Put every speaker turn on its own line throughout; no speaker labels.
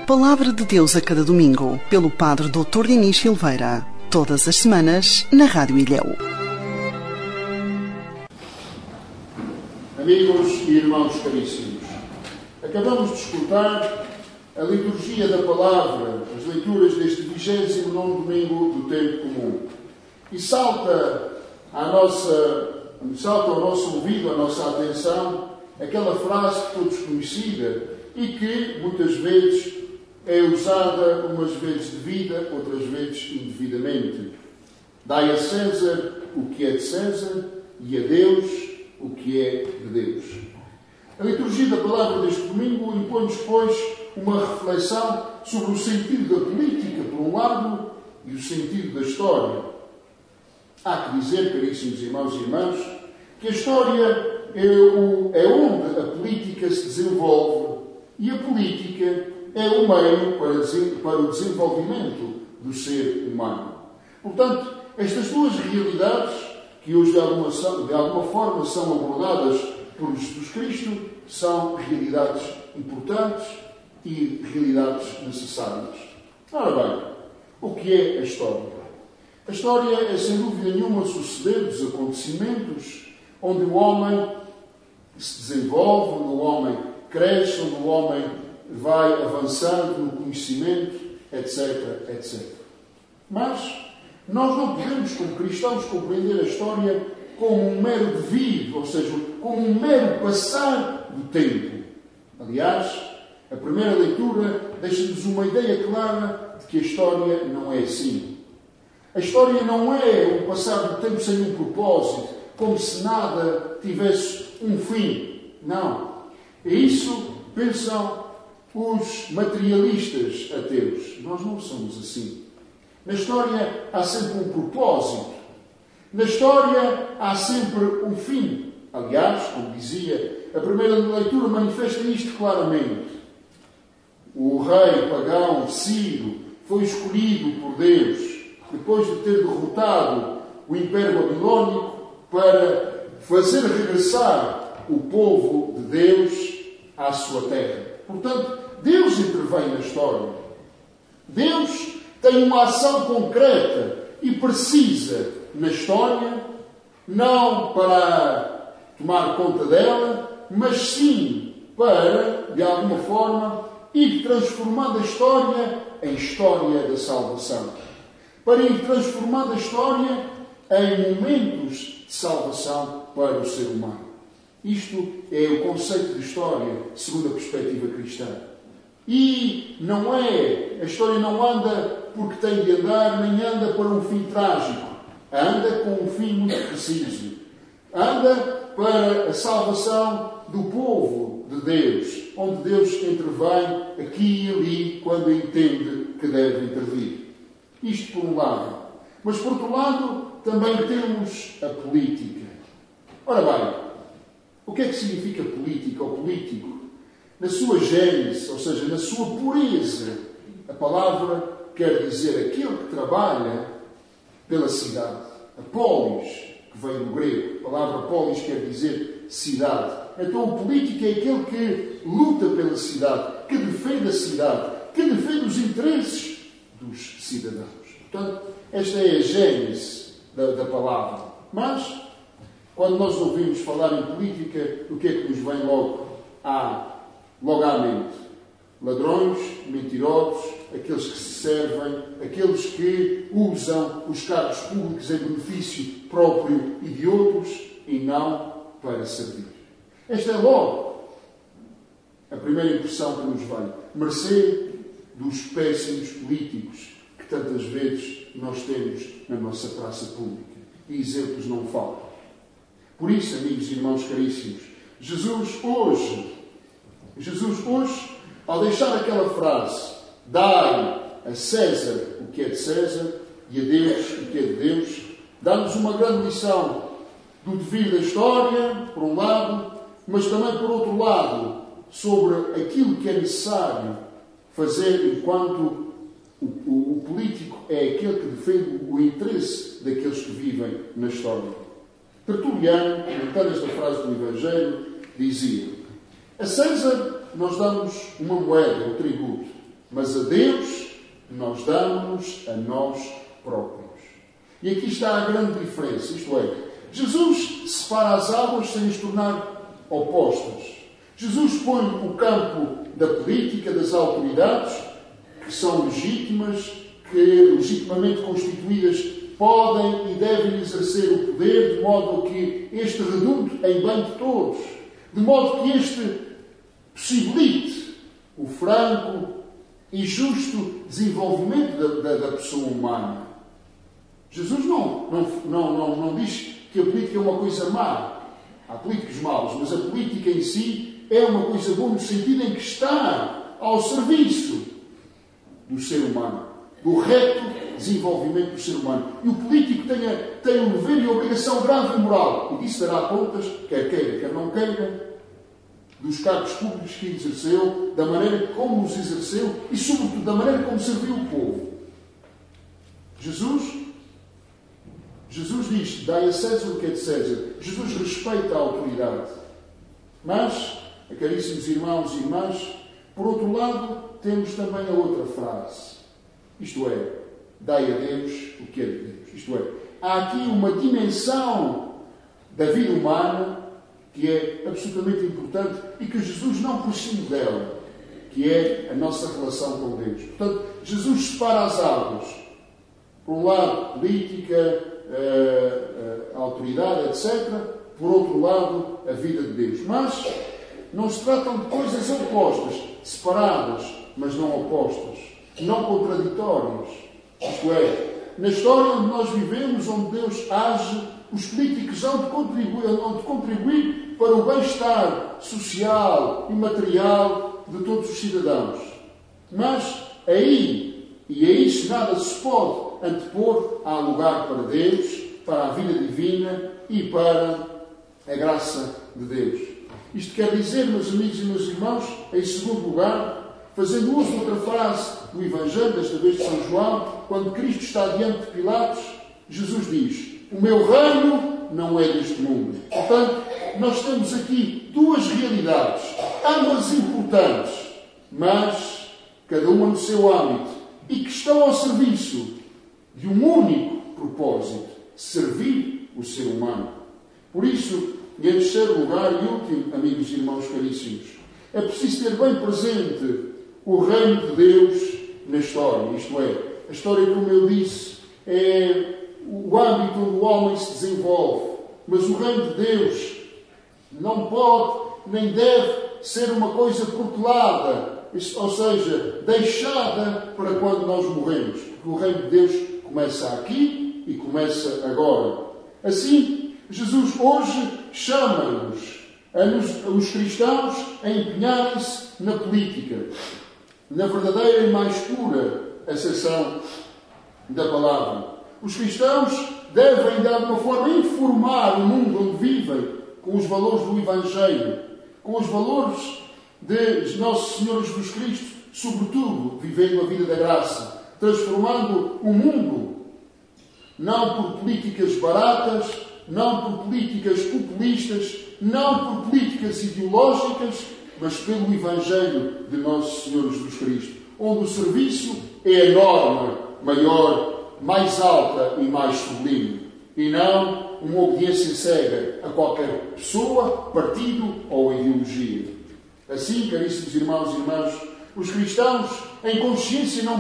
Palavra de Deus a cada domingo, pelo Padre Dr. Dinis Silveira. Todas as semanas, na Rádio Ilhéu.
Amigos e irmãos caríssimos, acabamos de escutar a liturgia da Palavra, as leituras deste 29º domingo do tempo comum. E salta ao nosso ouvido, à nossa atenção, aquela frase todos conhecida e que muitas vezes é usada umas vezes devida, outras vezes indevidamente. Dai a César o que é de César e a Deus o que é de Deus. A liturgia da Palavra deste domingo impõe-nos, pois, uma reflexão sobre o sentido da política, por um lado, e o sentido da história. Há que dizer, caríssimos irmãos e irmãs, que a história é onde a política se desenvolve e a política é o meio para o desenvolvimento do ser humano. Portanto, estas duas realidades, que hoje de alguma forma são abordadas por Jesus Cristo, são realidades importantes e realidades necessárias. Ora bem, o que é a história? A história é, sem dúvida nenhuma, suceder dos acontecimentos onde o homem se desenvolve, onde o homem cresce, onde o homem vai avançando no conhecimento, etc, etc. Mas nós não podemos, como cristãos, compreender a história como um mero devir, ou seja, como um mero passar do tempo. Aliás, a primeira leitura deixa-nos uma ideia clara de que a história não é assim. A história não é um passar do tempo sem um propósito, como se nada tivesse um fim. Não. É isso pensam os materialistas ateus. Nós não somos assim. Na história há sempre um propósito. Na história há sempre um fim. Aliás, como dizia, a primeira leitura manifesta isto claramente. O rei pagão Ciro foi escolhido por Deus, depois de ter derrotado o Império Babilónico, para fazer regressar o povo de Deus à sua terra. Portanto, Deus intervém na história. Deus tem uma ação concreta e precisa na história, não para tomar conta dela, mas sim para, de alguma forma, ir transformando a história em história da salvação. Para ir transformando a história em momentos de salvação para o ser humano. Isto é o conceito de história segundo a perspectiva cristã. E a história não anda porque tem de andar, nem anda para um fim trágico. Anda com um fim muito preciso. Anda para a salvação do povo de Deus, onde Deus intervém aqui e ali quando entende que deve intervir. Isto por um lado. Mas por outro lado, também temos a política. Ora bem, o que é que significa política ou político? Na sua gênese, ou seja, na sua pureza, a palavra quer dizer aquele que trabalha pela cidade. A polis, que vem do grego. A palavra polis quer dizer cidade. Então o político é aquele que luta pela cidade, que defende a cidade, que defende os interesses dos cidadãos. Portanto, esta é a gênese da palavra. Mas, quando nós ouvimos falar em política, o que é que nos vem logo à mente? Ladrões, mentirosos, aqueles que se servem, aqueles que usam os cargos públicos em benefício próprio e de outros e não para servir. Esta é logo a primeira impressão que nos vem. Mercê dos péssimos políticos que tantas vezes nós temos na nossa praça pública. E exemplos não faltam. Por isso, amigos e irmãos caríssimos, Jesus hoje, ao deixar aquela frase, dai a César o que é de César e a Deus o que é de Deus, dá-nos uma grande lição do devir da história, por um lado, mas também, por outro lado, sobre aquilo que é necessário fazer enquanto o político é aquele que defende o interesse daqueles que vivem na história. Tertuliano, comentando esta frase do Evangelho, dizia: a César nós damos uma moeda, o tributo, mas a Deus nós damos a nós próprios. E aqui está a grande diferença, isto é, Jesus separa as águas sem as tornar opostas. Jesus põe o campo da política, das autoridades, que são legítimas, que legitimamente constituídas podem e devem exercer o poder, de modo que este redunde em bem de todos, de modo que este possibilite o franco e justo desenvolvimento da pessoa humana. Jesus não diz que a política é uma coisa má. Há políticos maus, mas a política em si é uma coisa boa no sentido em que está ao serviço do ser humano, do reto desenvolvimento do ser humano. E o político tem o dever e a obrigação grave e moral, e disso dará contas, quer queira, quer não queira, dos cargos públicos que exerceu, da maneira como os exerceu e, sobretudo, da maneira como serviu o povo. Jesus diz, dai a César o que é de César. Jesus respeita a autoridade. Mas, caríssimos irmãos e irmãs, por outro lado, temos também a outra frase. Isto é, dai a Deus o que é de Deus. Isto é, há aqui uma dimensão da vida humana que é absolutamente importante e que Jesus não prescinde dela, que é a nossa relação com Deus. Portanto, Jesus separa as águas. Por um lado, política, a autoridade, etc. Por outro lado, a vida de Deus. Mas não se tratam de coisas opostas, separadas, mas não opostas, não contraditórias. Isto é, na história onde nós vivemos, onde Deus age, os políticos hão de contribuir para o bem-estar social e material de todos os cidadãos. Mas aí, e a isso nada se pode antepor, há lugar para Deus, para a vida divina e para a graça de Deus. Isto quer dizer, meus amigos e meus irmãos, em segundo lugar, fazendo uso de outra frase do Evangelho, desta vez de São João, quando Cristo está diante de Pilatos, Jesus diz, o meu reino não é deste mundo. Portanto, nós temos aqui duas realidades, ambas importantes, mas cada uma no seu âmbito, e que estão ao serviço de um único propósito, servir o ser humano. Por isso, e em terceiro lugar e último, amigos e irmãos caríssimos, é preciso ter bem presente o reino de Deus na história. Isto é, a história, como eu disse, é o âmbito onde o homem se desenvolve. Mas o reino de Deus não pode nem deve ser uma coisa protelada, ou seja, deixada para quando nós morremos. Porque o reino de Deus começa aqui e começa agora. Assim, Jesus hoje chama-nos, os cristãos, a empenharem-se na política, na verdadeira e mais pura acessão da palavra. Os cristãos devem, de alguma forma, informar o mundo onde vivem com os valores do Evangelho, com os valores de Nosso Senhor Jesus Cristo, sobretudo vivendo a vida da graça, transformando o mundo não por políticas baratas, não por políticas populistas, não por políticas ideológicas, mas pelo Evangelho de Nosso Senhor Jesus Cristo, onde o serviço é a norma maior, mais alta e mais sublime, e não uma obediência cega a qualquer pessoa, partido ou ideologia. Assim, caríssimos irmãos e irmãs, os cristãos, em consciência, não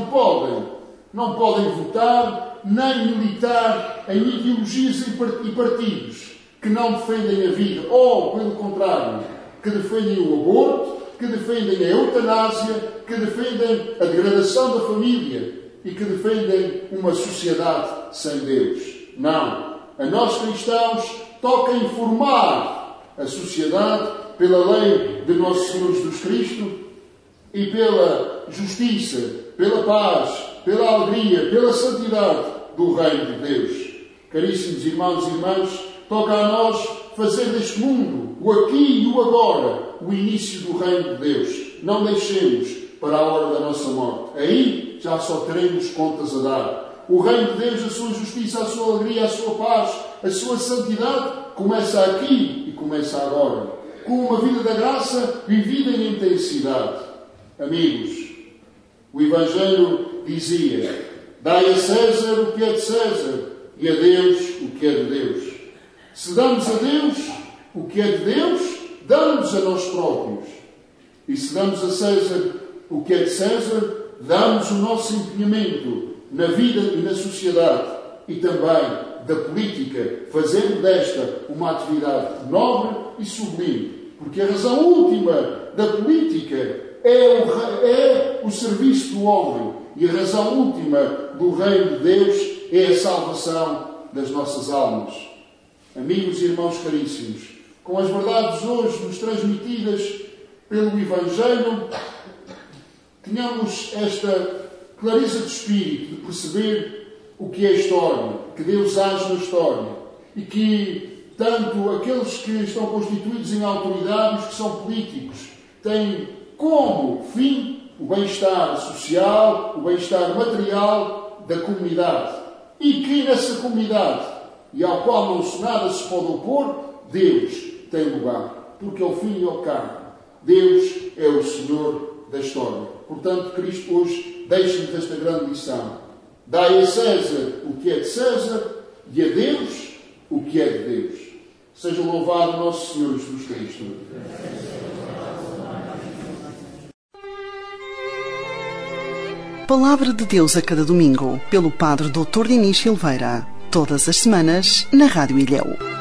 podem votar nem militar em ideologias e partidos que não defendem a vida, ou, pelo contrário, que defendem o aborto, que defendem a eutanásia, que defendem a degradação da família e que defendem uma sociedade sem Deus. Não. A nós cristãos toca informar a sociedade pela lei de Nosso Senhor Jesus Cristo e pela justiça, pela paz, pela alegria, pela santidade do reino de Deus. Caríssimos irmãos e irmãs, toca a nós fazer deste mundo, o aqui e o agora, o início do reino de Deus. Não deixemos para a hora da nossa morte. Aí já só teremos contas a dar. O reino de Deus, a sua justiça, a sua alegria, a sua paz, a sua santidade, começa aqui e começa agora. Com uma vida da graça vivida em intensidade. Amigos, O Evangelho dizia: dai a César o que é de César e a Deus o que é de Deus. Se damos a Deus o que é de Deus, damos a nós próprios. E se damos a César o que é de César, damos o nosso empenhamento na vida e na sociedade e também da política, fazendo desta uma atividade nobre e sublime. Porque a razão última da política é o serviço do homem. E a razão última do reino de Deus é a salvação das nossas almas. Amigos e irmãos caríssimos, com as verdades hoje nos transmitidas pelo Evangelho, tenhamos esta clareza de espírito de perceber o que é a história, que Deus age na história e que tanto aqueles que estão constituídos em autoridades, que são políticos, têm como fim o bem-estar social, o bem-estar material da comunidade. E que nessa comunidade, e ao qual nada se pode opor, Deus tem lugar. Porque ao fim e ao cabo, Deus é o Senhor da história. Portanto, Cristo hoje deixa-nos esta grande lição. Dai a César o que é de César e a Deus o que é de Deus. Seja louvado nosso Senhor Jesus Cristo.
Palavra de Deus a cada domingo, pelo Padre Dr. Dinis Silveira. Todas as semanas, na Rádio Ilhéu.